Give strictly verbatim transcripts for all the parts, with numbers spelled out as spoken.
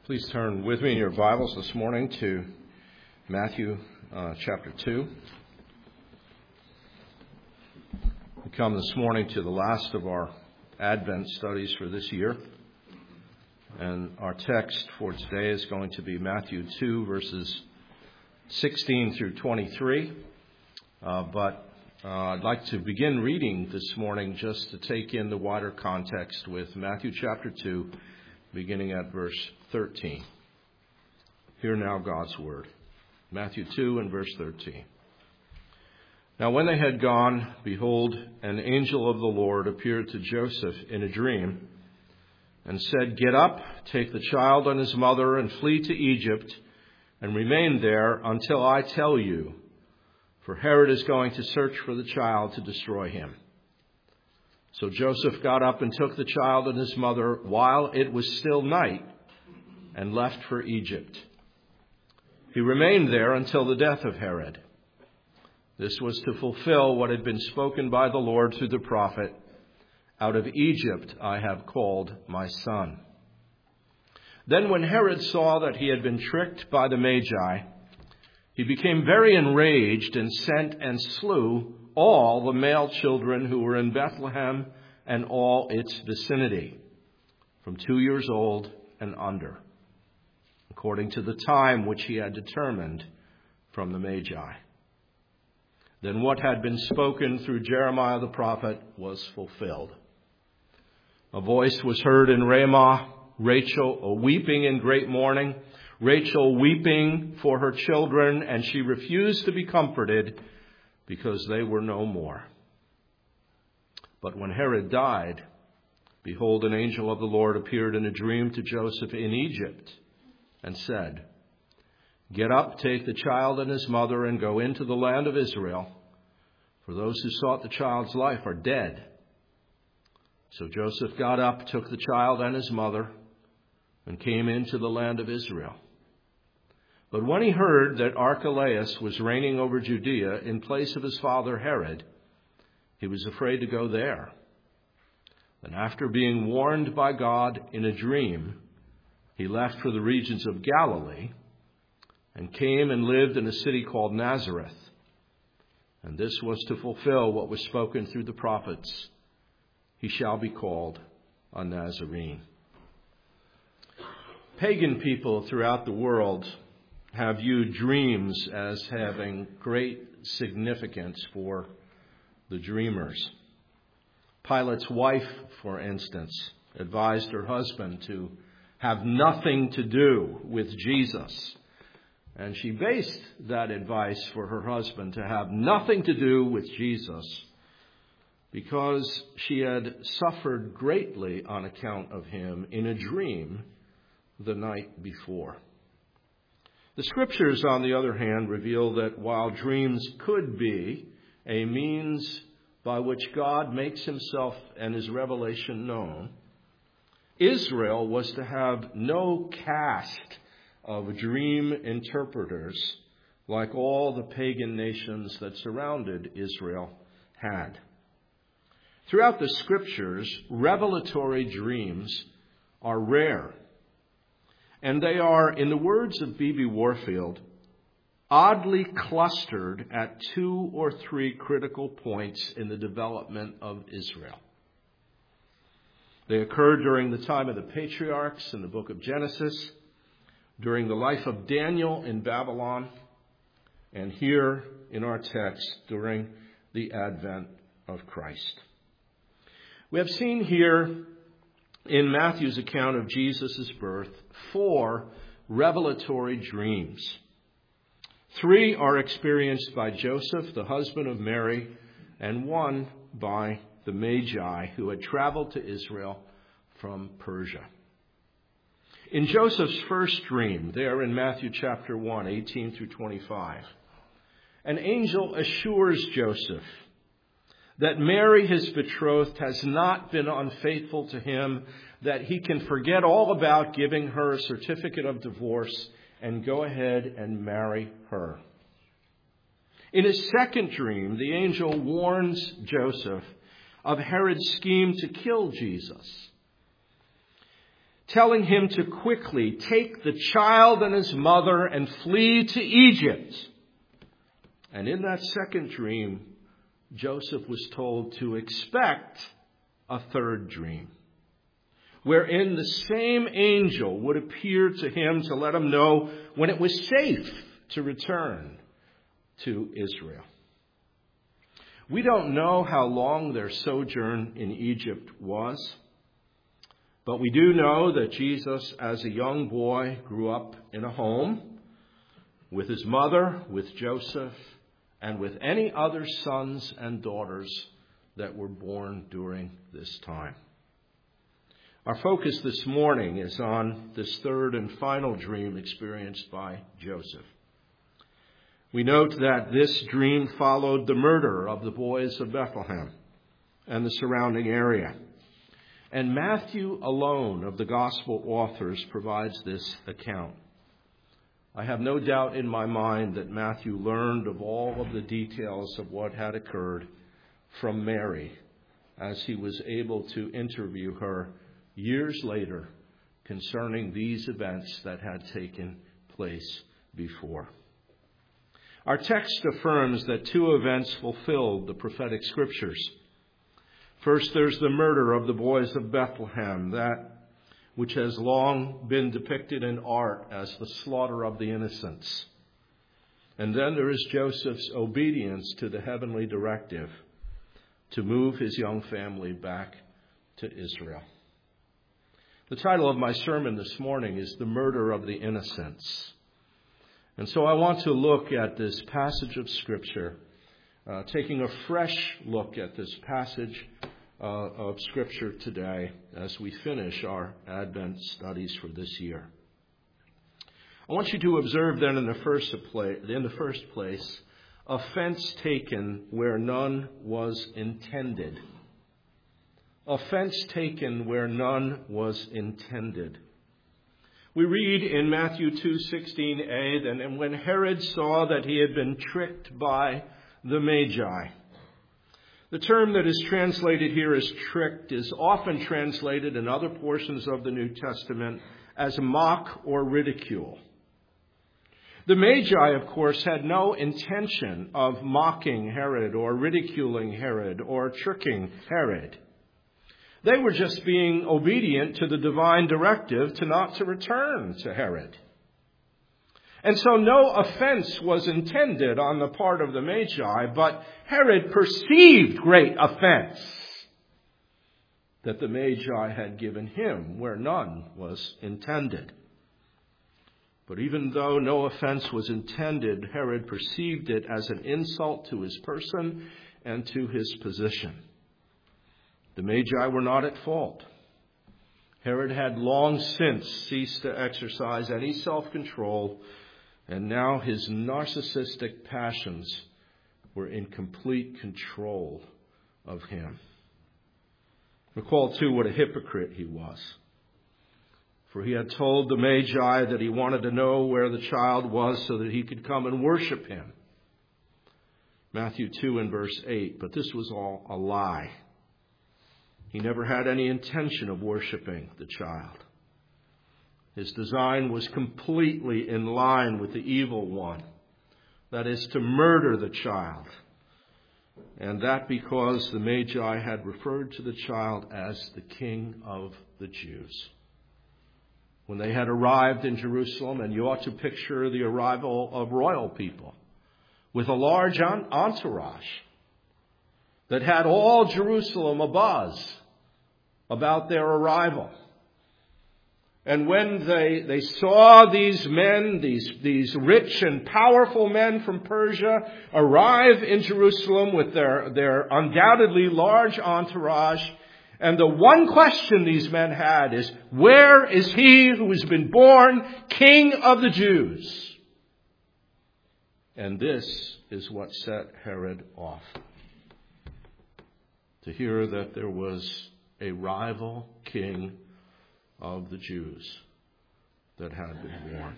Please turn with me in your Bibles this morning to Matthew uh, chapter two. We come this morning to the last of our Advent studies for this year. And our text for today is going to be Matthew two, verses sixteen through twenty-three. Uh, but uh, I'd like to begin reading this morning just to take in the wider context with Matthew chapter two, beginning at verse thirteen. Hear now God's word. Matthew two and verse thirteen. Now when they had gone, behold, an angel of the Lord appeared to Joseph in a dream and said, "Get up, take the child and his mother and flee to Egypt and remain there until I tell you, for Herod is going to search for the child to destroy him." So Joseph got up and took the child and his mother while it was still night and left for Egypt. He remained there until the death of Herod. This was to fulfill what had been spoken by the Lord through the prophet, "Out of Egypt I have called my son." Then when Herod saw that he had been tricked by the Magi, he became very enraged and sent and slew all the male children who were in Bethlehem and all its vicinity, from two years old and under, according to the time which he had determined from the Magi. Then what had been spoken through Jeremiah the prophet was fulfilled. A voice was heard in Ramah, Rachel weeping in great mourning, Rachel weeping for her children, and she refused to be comforted because they were no more. But when Herod died, behold, an angel of the Lord appeared in a dream to Joseph in Egypt and said, "Get up, take the child and his mother, and go into the land of Israel, for those who sought the child's life are dead." So Joseph got up, took the child and his mother, and came into the land of Israel. But when he heard that Archelaus was reigning over Judea in place of his father Herod, he was afraid to go there. Then after being warned by God in a dream, he left for the regions of Galilee and came and lived in a city called Nazareth. And this was to fulfill what was spoken through the prophets, "He shall be called a Nazarene." Pagan people throughout the world have viewed dreams as having great significance for the dreamers. Pilate's wife, for instance, advised her husband to have nothing to do with Jesus. And she based that advice for her husband to have nothing to do with Jesus because she had suffered greatly on account of him in a dream the night before. The Scriptures, on the other hand, reveal that while dreams could be a means by which God makes himself and his revelation known, Israel was to have no caste of dream interpreters like all the pagan nations that surrounded Israel had. Throughout the Scriptures, revelatory dreams are rare. And they are, in the words of B B Warfield, oddly clustered at two or three critical points in the development of Israel. They occurred during the time of the patriarchs in the book of Genesis, during the life of Daniel in Babylon, and here in our text during the advent of Christ. We have seen here in Matthew's account of Jesus' birth, four revelatory dreams. Three are experienced by Joseph, the husband of Mary, and one by the Magi who had traveled to Israel from Persia. In Joseph's first dream, there in Matthew chapter one, eighteen through twenty-five, an angel assures Joseph that Mary, his betrothed, has not been unfaithful to him, that he can forget all about giving her a certificate of divorce and go ahead and marry her. In his second dream, the angel warns Joseph of Herod's scheme to kill Jesus. telling him to quickly take the child and his mother and flee to Egypt. And in that second dream, Joseph was told to expect a third dream, wherein the same angel would appear to him to let him know when it was safe to return to Israel. We don't know how long their sojourn in Egypt was, but we do know that Jesus, as a young boy, grew up in a home with his mother, with Joseph, and with any other sons and daughters that were born during this time. Our focus this morning is on this third and final dream experienced by Joseph. We note that this dream followed the murder of the boys of Bethlehem and the surrounding area. And Matthew alone of the gospel authors provides this account. I have no doubt in my mind that Matthew learned of all of the details of what had occurred from Mary as he was able to interview her years later concerning these events that had taken place before. Our text affirms that two events fulfilled the prophetic scriptures. First, there's the murder of the boys of Bethlehem, that which has long been depicted in art as the slaughter of the innocents. And then there is Joseph's obedience to the heavenly directive to move his young family back to Israel. The title of my sermon this morning is The Murder of the Innocents. And so I want to look at this passage of Scripture, uh, taking a fresh look at this passage uh, of Scripture today as we finish our Advent studies for this year. I want you to observe then in the first place, in the first place, offense taken where none was intended. Offense taken where none was intended. We read in Matthew two sixteen a, that and when Herod saw that he had been tricked by the Magi. The term that is translated here as tricked is often translated in other portions of the New Testament as mock or ridicule. The Magi, of course, had no intention of mocking Herod or ridiculing Herod or tricking Herod. They were just being obedient to the divine directive to not to return to Herod. And so no offense was intended on the part of the Magi, but Herod perceived great offense that the Magi had given him where none was intended. But even though no offense was intended, Herod perceived it as an insult to his person and to his position. The Magi were not at fault. Herod had long since ceased to exercise any self-control, and now his narcissistic passions were in complete control of him. Recall, too, what a hypocrite he was. For he had told the Magi that he wanted to know where the child was so that he could come and worship him. Matthew two and verse eight, but this was all a lie. He never had any intention of worshiping the child. His design was completely in line with the evil one, that is, to murder the child. And that because the Magi had referred to the child as the King of the Jews. When they had arrived in Jerusalem, and you ought to picture the arrival of royal people with a large entourage that had all Jerusalem abuzz about their arrival. And when they, they saw these men, these, these rich and powerful men from Persia arrive in Jerusalem with their, their undoubtedly large entourage, and the one question these men had is, where is he who has been born King of the Jews? And this is what set Herod off. To hear that there was a rival king of the Jews that had been born.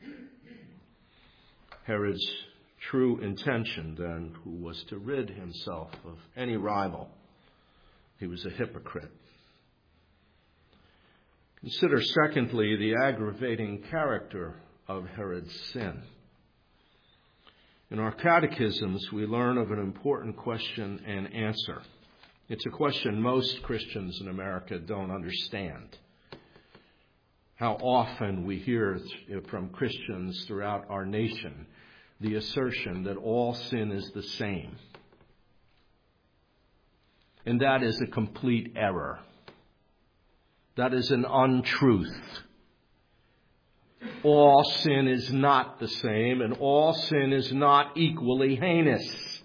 Herod's true intention then was to rid himself of any rival. He was a hypocrite. Consider, secondly, the aggravating character of Herod's sin. In our catechisms, we learn of an important question and answer. It's a question most Christians in America don't understand. How often we hear from Christians throughout our nation the assertion that all sin is the same. And that is a complete error. That is an untruth. All sin is not the same, and all sin is not equally heinous.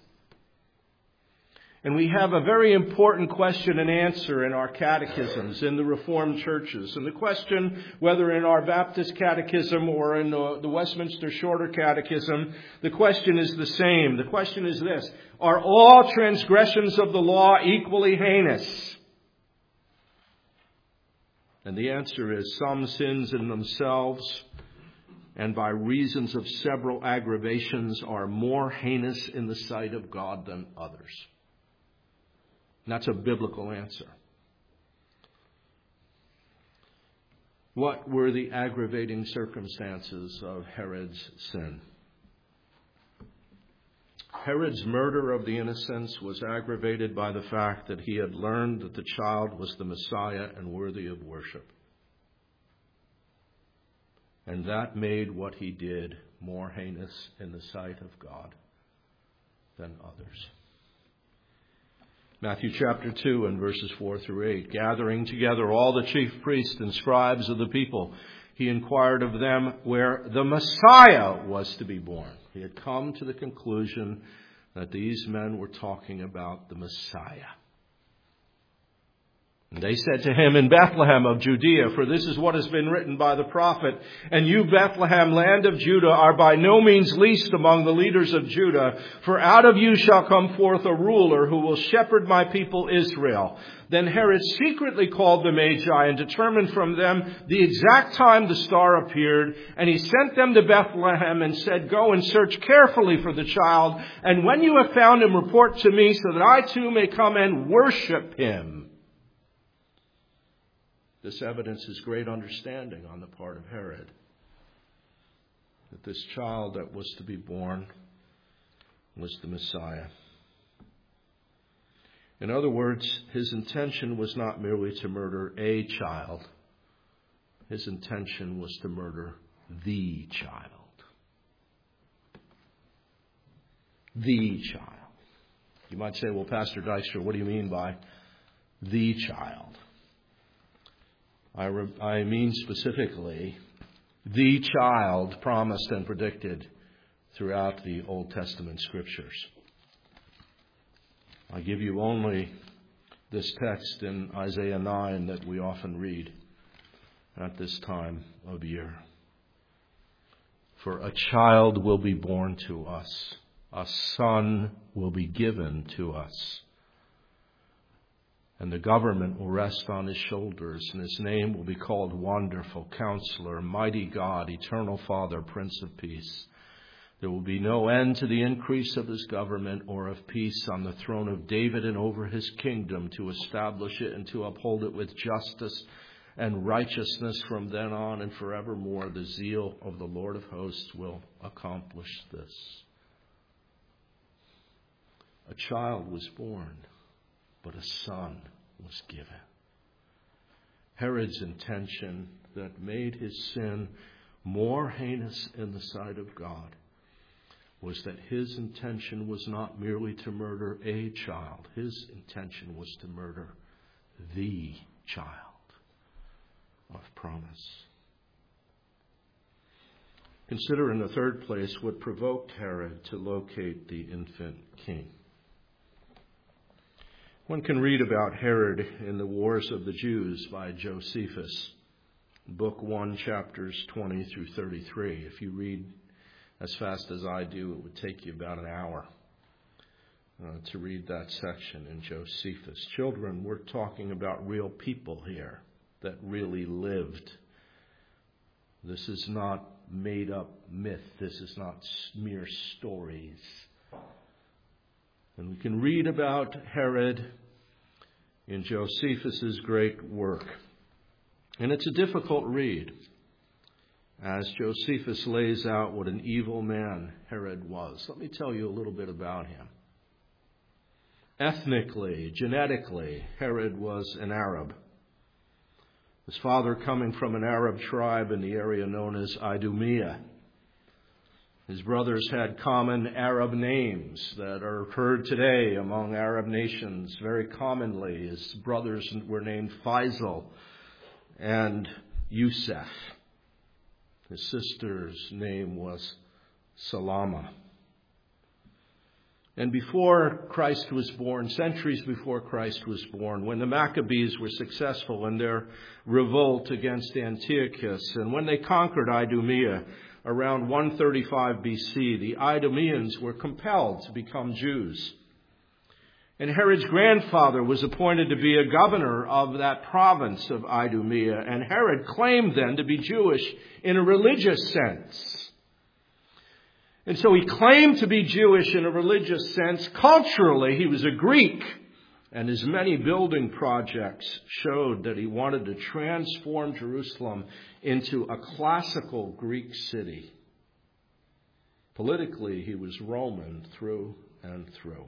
And we have a very important question and answer in our catechisms in the Reformed churches. And the question, whether in our Baptist catechism or in the, the Westminster Shorter Catechism, the question is the same. The question is this: are all transgressions of the law equally heinous? And the answer is some sins in themselves and by reasons of several aggravations are more heinous in the sight of God than others. And that's a biblical answer. What were the aggravating circumstances of Herod's sin? Herod's murder of the innocents was aggravated by the fact that he had learned that the child was the Messiah and worthy of worship. And that made what he did more heinous in the sight of God than others. Matthew chapter two and verses four through eight. Gathering together all the chief priests and scribes of the people, he inquired of them where the Messiah was to be born. He had come to the conclusion that these men were talking about the Messiah. And they said to him, in Bethlehem of Judea, for this is what has been written by the prophet, and you, Bethlehem, land of Judah, are by no means least among the leaders of Judah, for out of you shall come forth a ruler who will shepherd my people Israel. Then Herod secretly called the Magi and determined from them the exact time the star appeared, and he sent them to Bethlehem and said, go and search carefully for the child, and when you have found him, report to me so that I too may come and worship him. This evidences great understanding on the part of Herod that this child that was to be born was the Messiah. In other words, his intention was not merely to murder a child. His intention was to murder the child. The child. You might say, well, Pastor Dykstra, what do you mean by the child? I, re- I mean specifically the child promised and predicted throughout the Old Testament scriptures. I give you only this text in Isaiah nine that we often read at this time of year. For a child will be born to us, a son will be given to us. And the government will rest on his shoulders, and his name will be called Wonderful Counselor, Mighty God, Eternal Father, Prince of Peace. There will be no end to the increase of his government or of peace on the throne of David and over his kingdom, to establish it and to uphold it with justice and righteousness from then on and forevermore. The zeal of the Lord of hosts will accomplish this. A child was born, but a son was given. Herod's intention that made his sin more heinous in the sight of God was that his intention was not merely to murder a child. His intention was to murder the child of promise. Consider in the third place what provoked Herod to locate the infant king. One can read about Herod in the Wars of the Jews by Josephus, book one, chapters twenty through thirty-three. If you read as fast as I do, it would take you about an hour uh, to read that section in Josephus. Children, we're talking about real people here that really lived. This is not made up myth. This is not mere stories. And we can read about Herod in Josephus's great work. And it's a difficult read, as Josephus lays out what an evil man Herod was. Let me tell you a little bit about him. Ethnically, genetically, Herod was an Arab. His father coming from an Arab tribe in the area known as Idumea. His brothers had common Arab names that are heard today among Arab nations very commonly. His brothers were named Faisal and Yusuf. His sister's name was Salama. And before Christ was born, centuries before Christ was born, when the Maccabees were successful in their revolt against Antiochus, and when they conquered Idumea around one thirty-five B C, the Idumeans were compelled to become Jews. And Herod's grandfather was appointed to be a governor of that province of Idumea, and Herod claimed then to be Jewish in a religious sense. And so he claimed to be Jewish in a religious sense. Culturally, he was a Greek. And his many building projects showed that he wanted to transform Jerusalem into a classical Greek city. Politically, he was Roman through and through.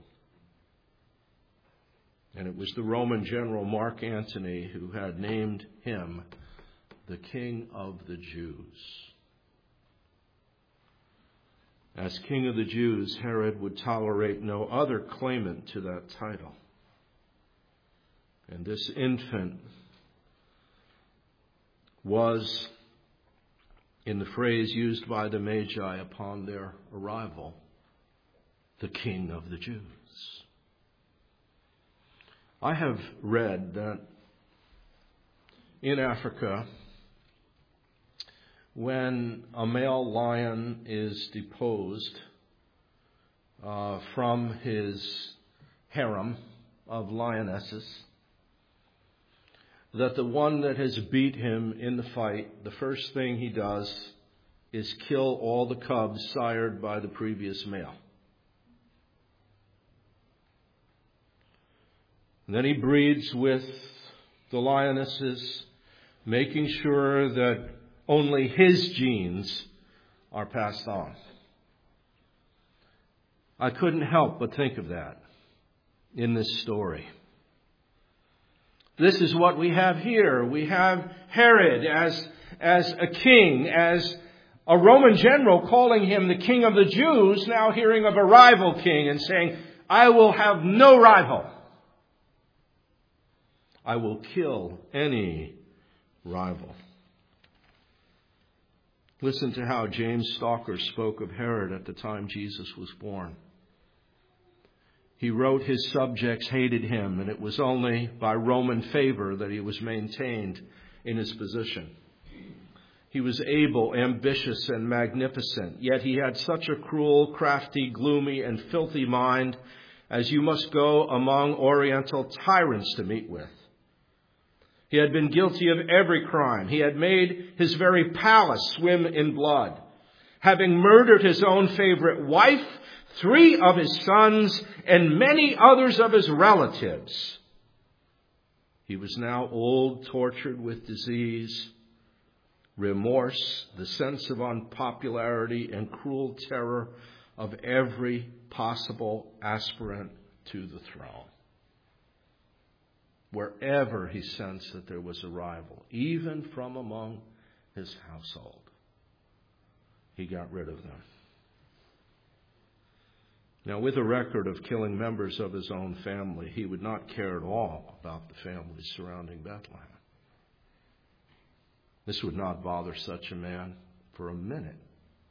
And it was the Roman general Mark Antony who had named him the King of the Jews. As King of the Jews, Herod would tolerate no other claimant to that title. And this infant was, in the phrase used by the Magi upon their arrival, the King of the Jews. I have read that in Africa, when a male lion is deposed uh, from his harem of lionesses, that the one that has beat him in the fight, the first thing he does is kill all the cubs sired by the previous male. And then he breeds with the lionesses, making sure that only his genes are passed on. I couldn't help but think of that in this story. This is what we have here. We have Herod as, as a king, as a Roman general calling him the King of the Jews, now hearing of a rival king and saying, I will have no rival. I will kill any rival. Listen to how James Stalker spoke of Herod at the time Jesus was born. He wrote his subjects hated him, and it was only by Roman favor that he was maintained in his position. He was able, ambitious, and magnificent, yet he had such a cruel, crafty, gloomy, and filthy mind as you must go among Oriental tyrants to meet with. He had been guilty of every crime. He had made his very palace swim in blood, having murdered his own favorite wife, three of his sons, and many others of his relatives. He was now old, tortured with disease, remorse, the sense of unpopularity, and cruel terror of every possible aspirant to the throne. Wherever he sensed that there was a rival, even from among his household, he got rid of them. Now, with a record of killing members of his own family, he would not care at all about the families surrounding Bethlehem. This would not bother such a man for a minute.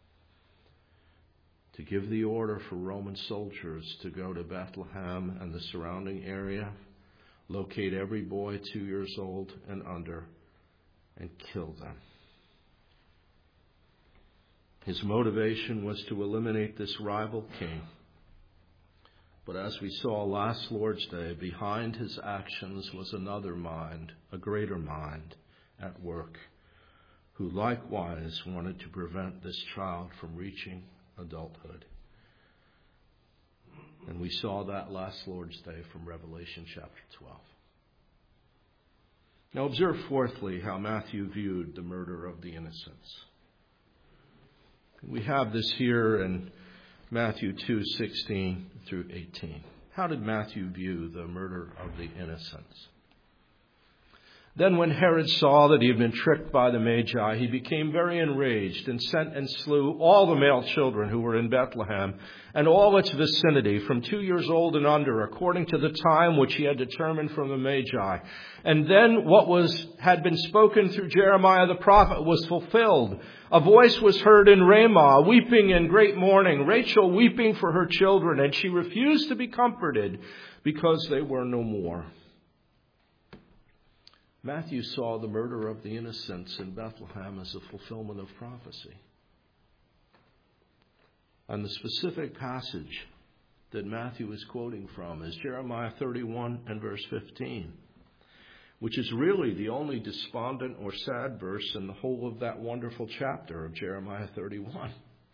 To give the order for Roman soldiers to go to Bethlehem and the surrounding area, locate every boy two years old and under, and kill them. His motivation was to eliminate this rival king. But as we saw last Lord's Day, behind his actions was another mind, a greater mind at work, who likewise wanted to prevent this child from reaching adulthood. And we saw that last Lord's Day from Revelation chapter twelve. Now observe fourthly how Matthew viewed the murder of the innocents. We have this here in Matthew two sixteen through eighteen. How did Matthew view the murder of the innocents? Then when Herod saw that he had been tricked by the Magi, he became very enraged and sent and slew all the male children who were in Bethlehem and all its vicinity from two years old and under, according to the time which he had determined from the Magi. And then what was had been spoken through Jeremiah the prophet was fulfilled. A voice was heard in Ramah, weeping in great mourning, Rachel weeping for her children, and she refused to be comforted because they were no more. Matthew saw the murder of the innocents in Bethlehem as a fulfillment of prophecy. And the specific passage that Matthew is quoting from is Jeremiah thirty-one and verse fifteen, which is really the only despondent or sad verse in the whole of that wonderful chapter of Jeremiah thirty-one.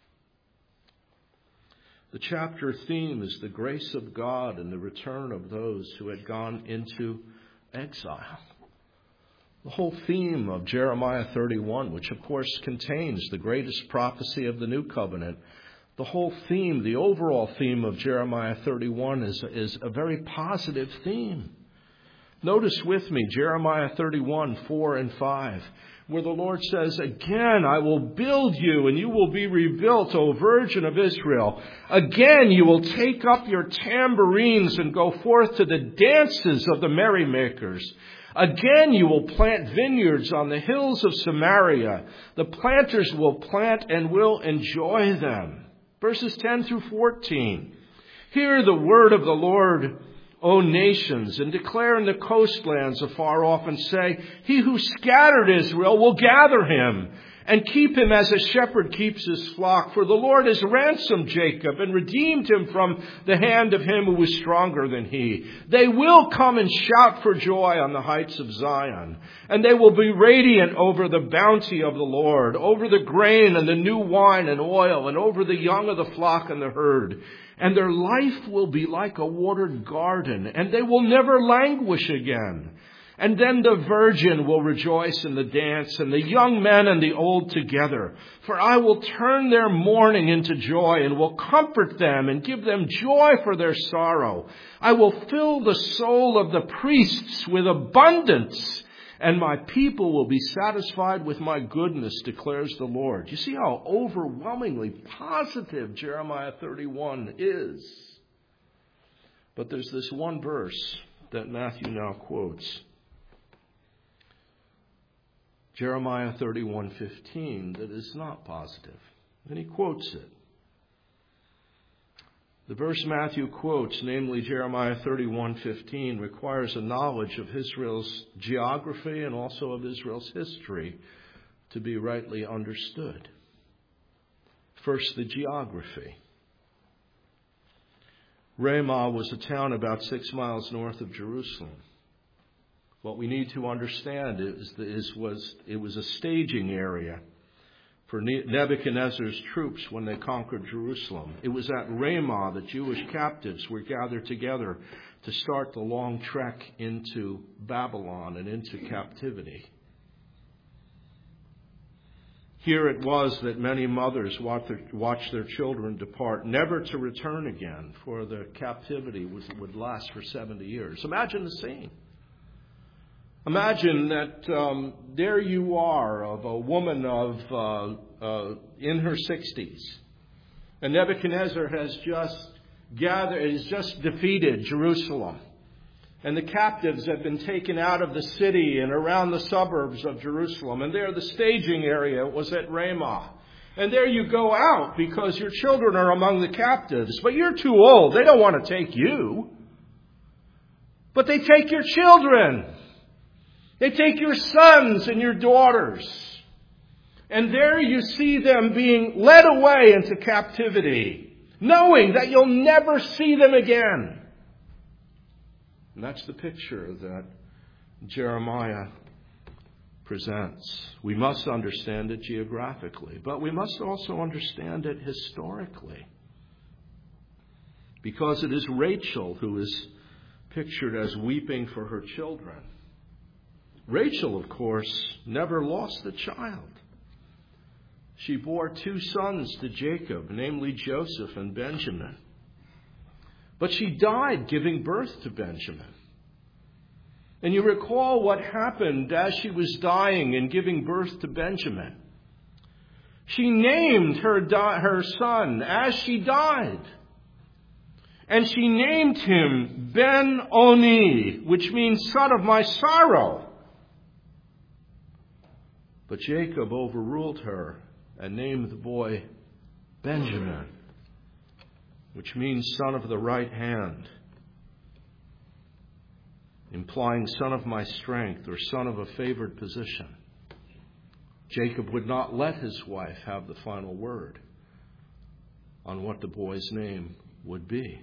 The chapter theme is the grace of God and the return of those who had gone into exile. The whole theme of Jeremiah thirty-one, which of course contains the greatest prophecy of the New Covenant, the whole theme, the overall theme of Jeremiah thirty-one is, is a very positive theme. Notice with me Jeremiah thirty-one, four and five, where the Lord says, "Again I will build you, and you will be rebuilt, O Virgin of Israel. Again you will take up your tambourines and go forth to the dances of the merrymakers. Again you will plant vineyards on the hills of Samaria. The planters will plant and will enjoy them." Verses ten through fourteen. "Hear the word of the Lord, O nations, and declare in the coastlands afar off and say, He who scattered Israel will gather him and keep him as a shepherd keeps his flock. For the Lord has ransomed Jacob and redeemed him from the hand of him who was stronger than he. They will come and shout for joy on the heights of Zion, and they will be radiant over the bounty of the Lord, over the grain and the new wine and oil, and over the young of the flock and the herd. And their life will be like a watered garden, and they will never languish again. And then the virgin will rejoice in the dance, and the young men and the old together. For I will turn their mourning into joy, and will comfort them, and give them joy for their sorrow. I will fill the soul of the priests with abundance, and my people will be satisfied with my goodness, declares the Lord." You see how overwhelmingly positive Jeremiah thirty-one is. But there's this one verse that Matthew now quotes. Jeremiah thirty-one fifteen, that is not positive. And he quotes it. The verse Matthew quotes, namely Jeremiah thirty-one fifteen, requires a knowledge of Israel's geography and also of Israel's history to be rightly understood. First, the geography. Ramah was a town about six miles north of Jerusalem. What we need to understand is, is was it was a staging area for Nebuchadnezzar's troops when they conquered Jerusalem. It was at Ramah that Jewish captives were gathered together to start the long trek into Babylon and into captivity. Here it was that many mothers watched their children depart, never to return again, for the captivity was, would last for seventy years. Imagine the scene. Imagine that um, there you are, of a woman of uh, uh, in her sixties, and Nebuchadnezzar has just gathered, has just defeated Jerusalem, and the captives have been taken out of the city and around the suburbs of Jerusalem, and there the staging area was at Ramah. And there you go out because your children are among the captives, but you're too old. They don't want to take you, but they take your children. They take your sons and your daughters. And there you see them being led away into captivity, knowing that you'll never see them again. And that's the picture that Jeremiah presents. We must understand it geographically, but we must also understand it historically. Because it is Rachel who is pictured as weeping for her children. Rachel, of course, never lost a child. She bore two sons to Jacob, namely Joseph and Benjamin. But she died giving birth to Benjamin. And you recall what happened as she was dying and giving birth to Benjamin. She named her, di- her son as she died. And she named him Ben-Oni, which means son of my sorrow. But Jacob overruled her and named the boy Benjamin, which means son of the right hand, implying son of my strength or son of a favored position. Jacob would not let his wife have the final word on what the boy's name would be.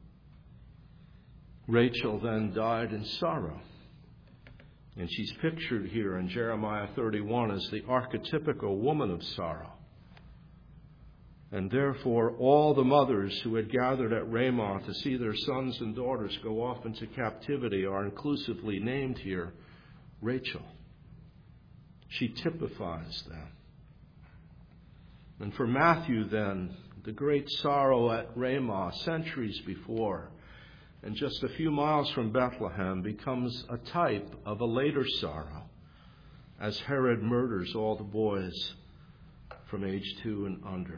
Rachel then died in sorrow. And she's pictured here in Jeremiah thirty-one as the archetypical woman of sorrow. And therefore, all the mothers who had gathered at Ramah to see their sons and daughters go off into captivity are inclusively named here Rachel. She typifies them. And for Matthew, then, the great sorrow at Ramah centuries before, and just a few miles from Bethlehem, becomes a type of a later sorrow as Herod murders all the boys from age two and under.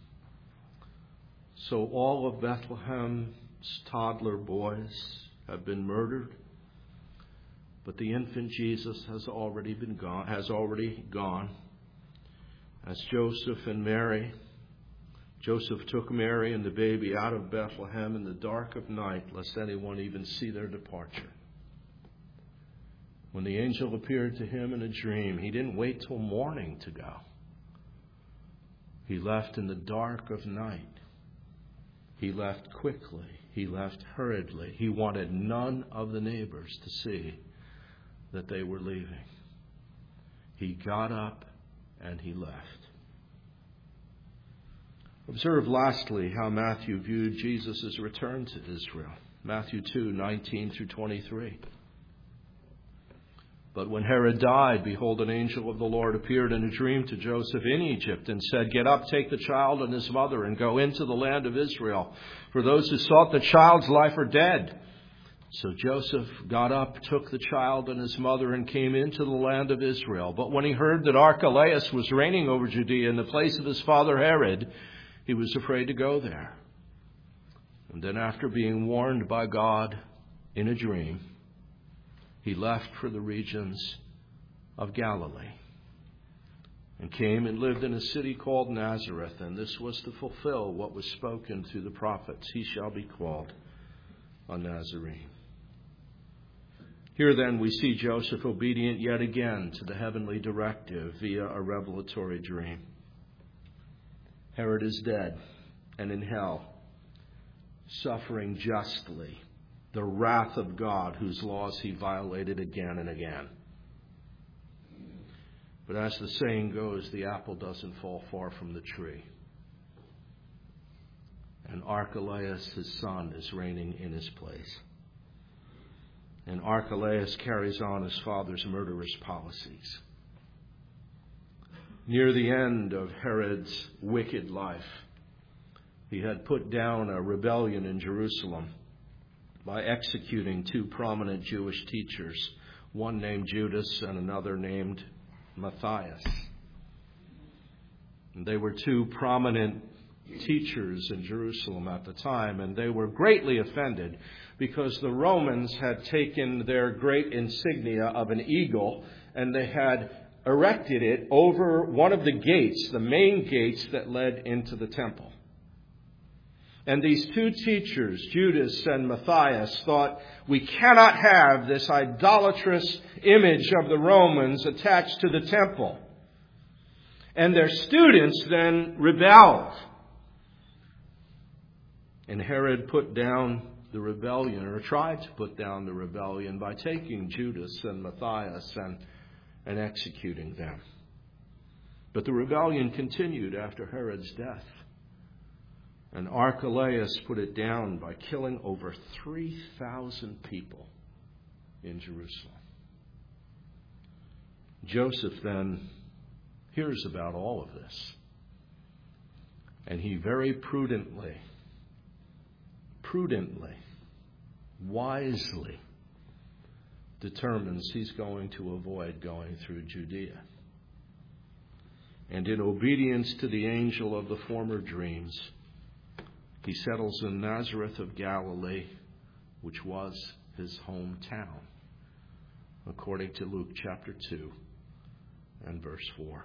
So all of Bethlehem's toddler boys have been murdered, but the infant Jesus has already been gone, has already gone. As Joseph and Mary Joseph took Mary and the baby out of Bethlehem in the dark of night, lest anyone even see their departure. When the angel appeared to him in a dream, he didn't wait till morning to go. He left in the dark of night. He left quickly. He left hurriedly. He wanted none of the neighbors to see that they were leaving. He got up and he left. Observe lastly how Matthew viewed Jesus' return to Israel. Matthew two, nineteen through twenty-three. But when Herod died, behold, an angel of the Lord appeared in a dream to Joseph in Egypt and said, "Get up, take the child and his mother, and go into the land of Israel. For those who sought the child's life are dead." So Joseph got up, took the child and his mother, and came into the land of Israel. But when he heard that Archelaus was reigning over Judea in the place of his father Herod, he was afraid to go there. And then, after being warned by God in a dream, he left for the regions of Galilee and came and lived in a city called Nazareth. And this was to fulfill what was spoken through the prophets: "He shall be called a Nazarene." Here then we see Joseph obedient yet again to the heavenly directive via a revelatory dream. Herod is dead and in hell, suffering justly the wrath of God, whose laws he violated again and again. But as the saying goes, the apple doesn't fall far from the tree. And Archelaus, his son, is reigning in his place. And Archelaus carries on his father's murderous policies. Near the end of Herod's wicked life, he had put down a rebellion in Jerusalem by executing two prominent Jewish teachers, one named Judas and another named Matthias. And they were two prominent teachers in Jerusalem at the time, and they were greatly offended because the Romans had taken their great insignia of an eagle and they had erected it over one of the gates, the main gates that led into the temple. And these two teachers, Judas and Matthias, thought, we cannot have this idolatrous image of the Romans attached to the temple. And their students then rebelled. And Herod put down the rebellion, or tried to put down the rebellion, by taking Judas and Matthias and, and executing them. But the rebellion continued after Herod's death. And Archelaus put it down by killing over three thousand people in Jerusalem. Joseph then hears about all of this. And he very prudently, prudently, wisely determines he's going to avoid going through Judea. And in obedience to the angel of the former dreams, he settles in Nazareth of Galilee, which was his hometown, according to Luke chapter two and verse four.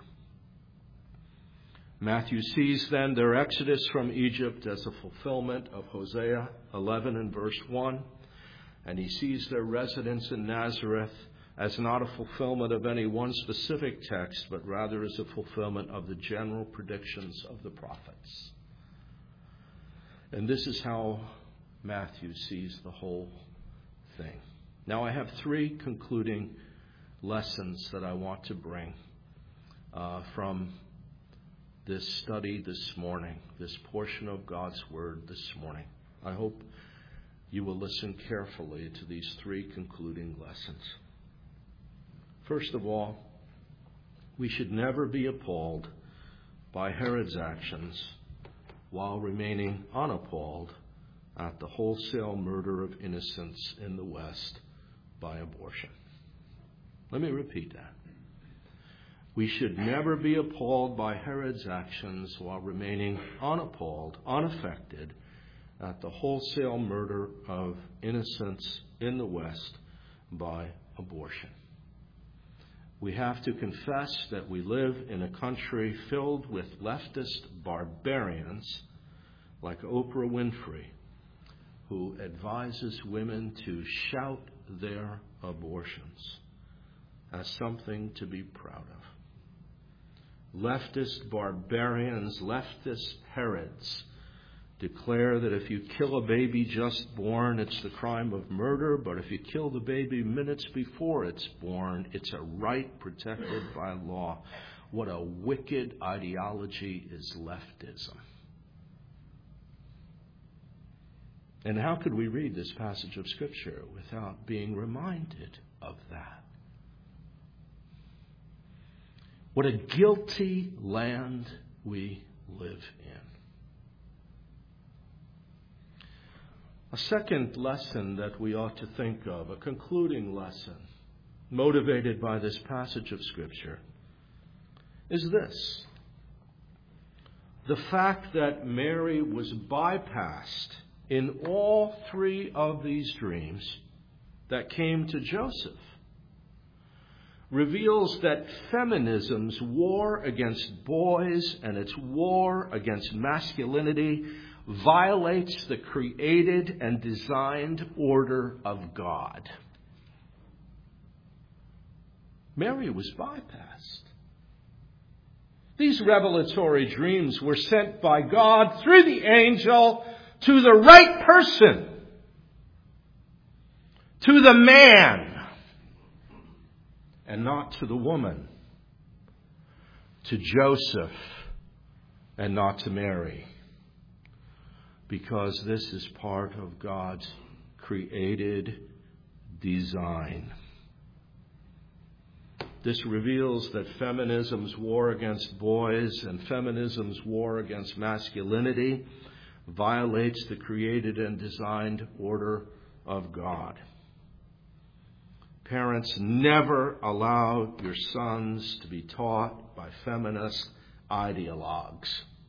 Matthew sees then their exodus from Egypt as a fulfillment of Hosea eleven and verse one, and he sees their residence in Nazareth as not a fulfillment of any one specific text, but rather as a fulfillment of the general predictions of the prophets. And this is how Matthew sees the whole thing. Now, I have three concluding lessons that I want to bring uh, from this study this morning, this portion of God's Word this morning. I hope you will listen carefully to these three concluding lessons. First of all, we should never be appalled by Herod's actions while remaining unappalled at the wholesale murder of innocents in the West by abortion. Let me repeat that. We should never be appalled by Herod's actions while remaining unappalled, unaffected at the wholesale murder of innocents in the West by abortion. We have to confess that we live in a country filled with leftist barbarians like Oprah Winfrey, who advises women to shout their abortions as something to be proud of. Leftist barbarians, leftist Herods, declare that if you kill a baby just born, it's the crime of murder, but if you kill the baby minutes before it's born, it's a right protected by law. What a wicked ideology is leftism. And how could we read this passage of Scripture without being reminded of that? What a guilty land we live in. A second lesson that we ought to think of, a concluding lesson, motivated by this passage of Scripture, is this. The fact that Mary was bypassed in all three of these dreams that came to Joseph reveals that feminism's war against boys and its war against masculinity violates the created and designed order of God. Mary was bypassed. These revelatory dreams were sent by God through the angel to the right person, to the man, and not to the woman, to Joseph and not to Mary, because this is part of God's created design. This reveals that feminism's war against boys and feminism's war against masculinity violates the created and designed order of God. Parents, never allow your sons to be taught by feminist ideologues.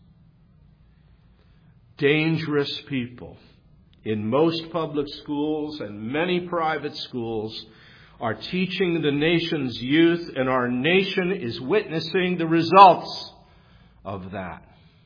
Dangerous people in most public schools and many private schools are teaching the nation's youth, and our nation is witnessing the results of that.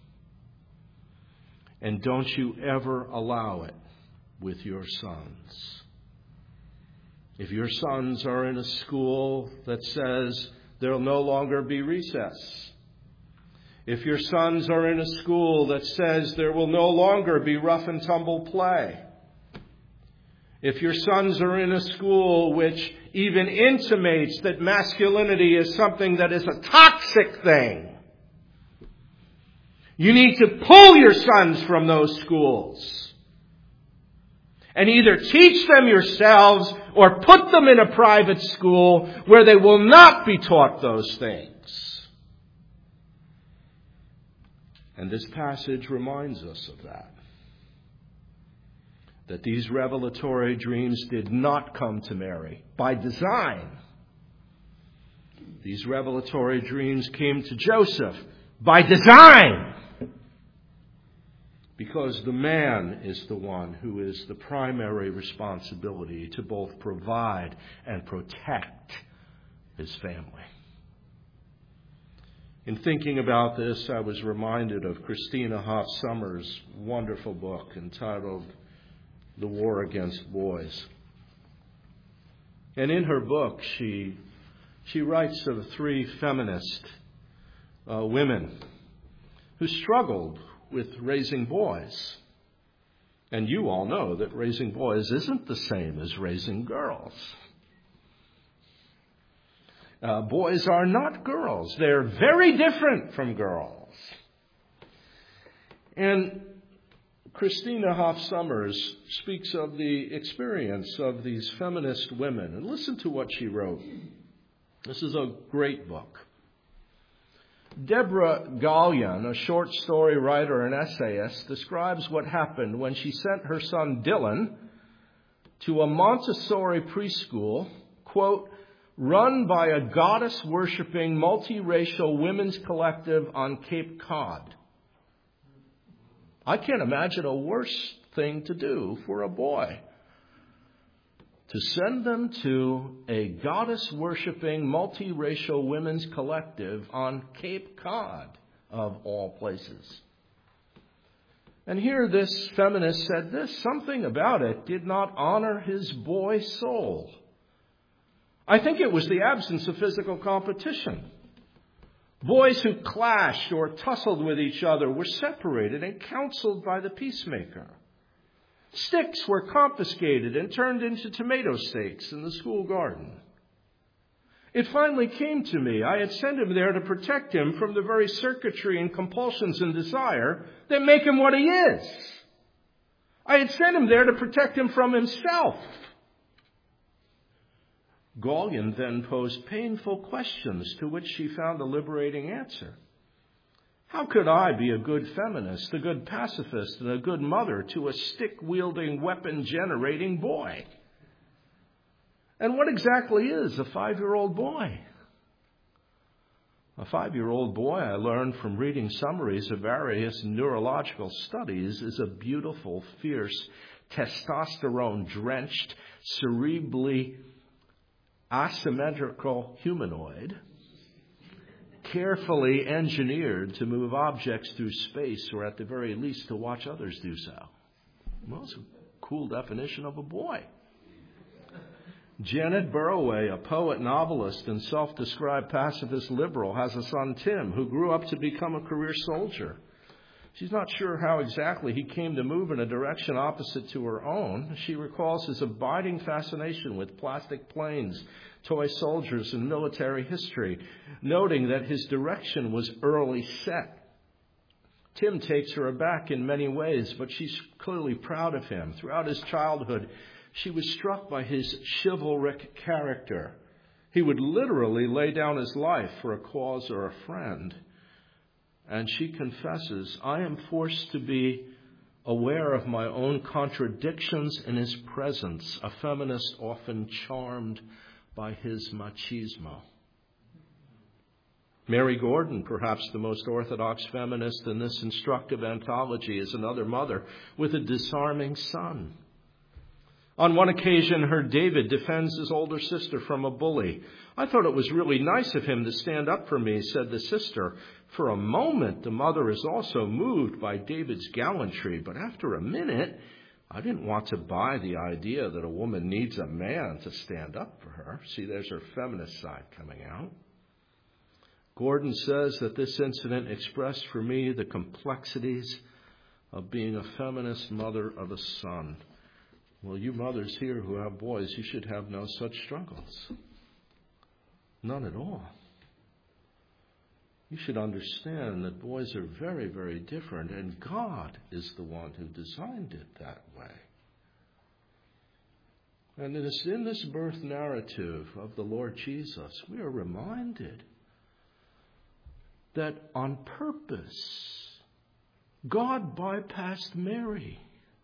And don't you ever allow it with your sons. If your sons are in a school that says there'll no longer be recess, if your sons are in a school that says there will no longer be rough and tumble play, if your sons are in a school which even intimates that masculinity is something that is a toxic thing, you need to pull your sons from those schools and either teach them yourselves or put them in a private school where they will not be taught those things. And this passage reminds us of that. That these revelatory dreams did not come to Mary by design. These revelatory dreams came to Joseph by design. Because the man is the one who is the primary responsibility to both provide and protect his family. In thinking about this, I was reminded of Christina Hoff Sommers' wonderful book entitled The War Against Boys. And in her book, she she writes of three feminist uh, women who struggled with raising boys. And you all know that raising boys isn't the same as raising girls. Uh, boys are not girls. They're very different from girls. And Christina Hoff Sommers speaks of the experience of these feminist women. And listen to what she wrote. This is a great book. Deborah Gallion, a short story writer and essayist, describes what happened when she sent her son Dylan to a Montessori preschool, quote, run by a goddess-worshipping multiracial women's collective on Cape Cod. I can't imagine a worse thing to do for a boy. To send them to a goddess-worshipping multiracial women's collective on Cape Cod, of all places. And here this feminist said this, something about it did not honor his boy soul. I think it was the absence of physical competition. Boys who clashed or tussled with each other were separated and counseled by the peacemaker. Sticks were confiscated and turned into tomato steaks in the school garden. It finally came to me. I had sent him there to protect him from the very circuitry and compulsions and desire that make him what he is. I had sent him there to protect him from himself. Gallion then posed painful questions to which she found a liberating answer. How could I be a good feminist, a good pacifist, and a good mother to a stick-wielding, weapon-generating boy? And what exactly is a five-year-old boy? A five-year-old boy, I learned from reading summaries of various neurological studies, is a beautiful, fierce, testosterone-drenched, cerebrally asymmetrical humanoid, carefully engineered to move objects through space, or at the very least to watch others do so. Well, it's a cool definition of a boy. Janet Burroway, a poet, novelist, and self-described pacifist liberal, has a son, Tim, who grew up to become a career soldier. She's not sure how exactly he came to move in a direction opposite to her own. She recalls his abiding fascination with plastic planes, toy soldiers, and military history, noting that his direction was early set. Tim takes her aback in many ways, but she's clearly proud of him. Throughout his childhood, she was struck by his chivalric character. He would literally lay down his life for a cause or a friend. And she confesses, I am forced to be aware of my own contradictions in his presence, a feminist often charmed by his machismo. Mary Gordon, perhaps the most orthodox feminist in this instructive anthology, is another mother with a disarming son. On one occasion, her David defends his older sister from a bully. I thought it was really nice of him to stand up for me, said the sister. For a moment, the mother is also moved by David's gallantry, but after a minute, I didn't want to buy the idea that a woman needs a man to stand up for her. See, there's her feminist side coming out. Gordon says that this incident expressed for me the complexities of being a feminist mother of a son. Well, you mothers here who have boys, you should have no such struggles. None at all. You should understand that boys are very, very different, and God is the one who designed it that way. And it is in this birth narrative of the Lord Jesus, we are reminded that on purpose, God bypassed Mary.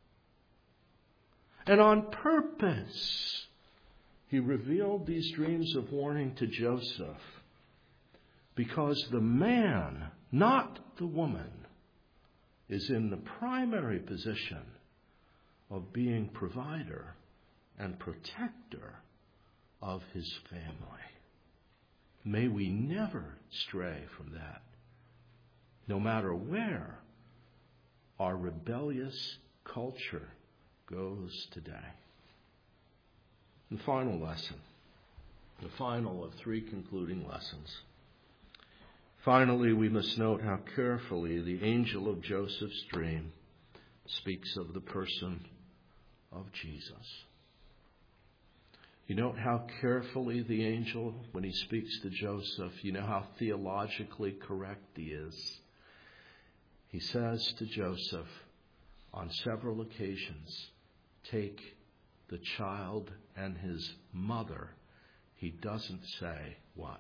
And on purpose, he revealed these dreams of warning to Joseph, because the man, not the woman, is in the primary position of being provider and protector of his family. May we never stray from that, no matter where our rebellious culture goes today. The final lesson, the final of three concluding lessons. Finally, we must note how carefully the angel of Joseph's dream speaks of the person of Jesus. You note how carefully the angel, when he speaks to Joseph, you know how theologically correct he is. He says to Joseph on several occasions, take the child and his mother. He doesn't say what?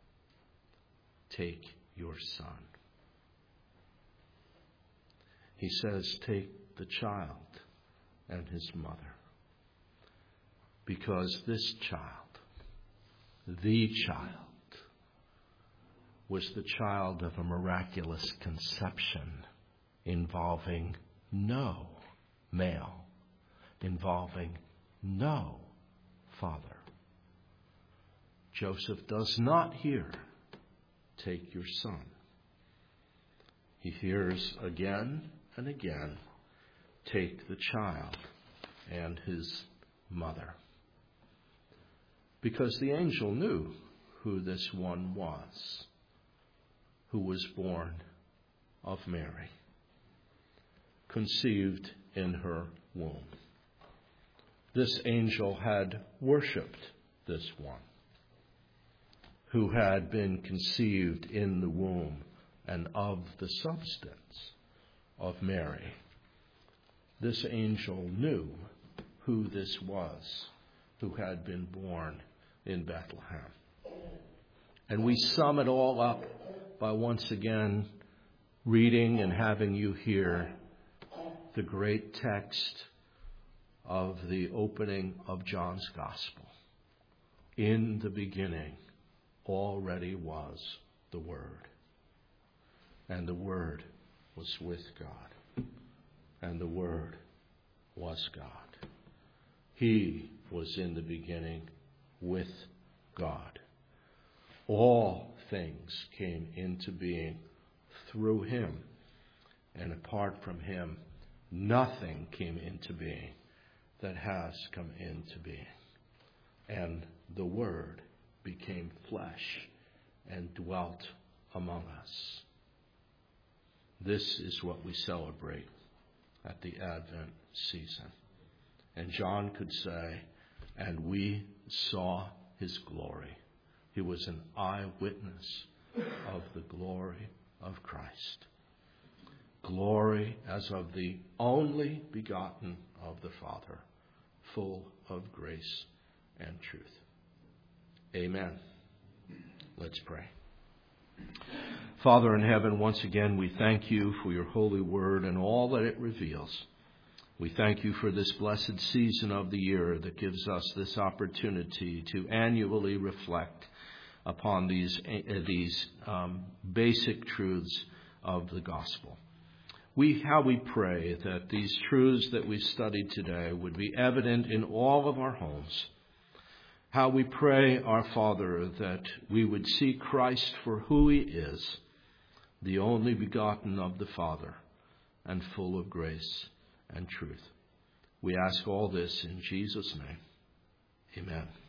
Take your son. He says, take the child and his mother. Because this child, the child, was the child of a miraculous conception involving no male, involving no father. Joseph does not hear, take your son. He hears again and again, take the child and his mother. Because the angel knew who this one was, who was born of Mary, conceived in her womb. This angel had worshipped this one, who had been conceived in the womb and of the substance of Mary. This angel knew who this was who had been born in Bethlehem. And we sum it all up by once again reading and having you hear the great text of the opening of John's Gospel. In the beginning already was the Word, and the Word was with God, and the Word was God. He was in the beginning with God. All things came into being through him, and apart from him, nothing came into being that has come into being. And the Word became flesh and dwelt among us. This is what we celebrate at the Advent season. And John could say, and we saw his glory. He was an eyewitness of the glory of Christ. Glory as of the only begotten of the Father, full of grace and truth. Amen. Let's pray. Father in heaven, once again, we thank you for your holy word and all that it reveals. We thank you for this blessed season of the year that gives us this opportunity to annually reflect upon these, uh, these um, basic truths of the gospel. We, how we pray that these truths that we studied today would be evident in all of our homes. How we pray, our Father, that we would see Christ for who he is, the only begotten of the Father, and full of grace and truth. We ask all this in Jesus' name. Amen.